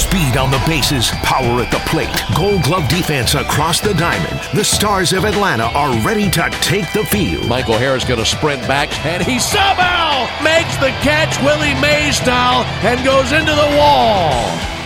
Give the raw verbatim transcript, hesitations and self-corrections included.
Speed on the bases, power at the plate, Gold Glove defense across the diamond. The Stars of Atlanta are ready to take the field. Michael Harris going to sprint back, and he somehow makes the catch Willie Mays style and goes into the wall.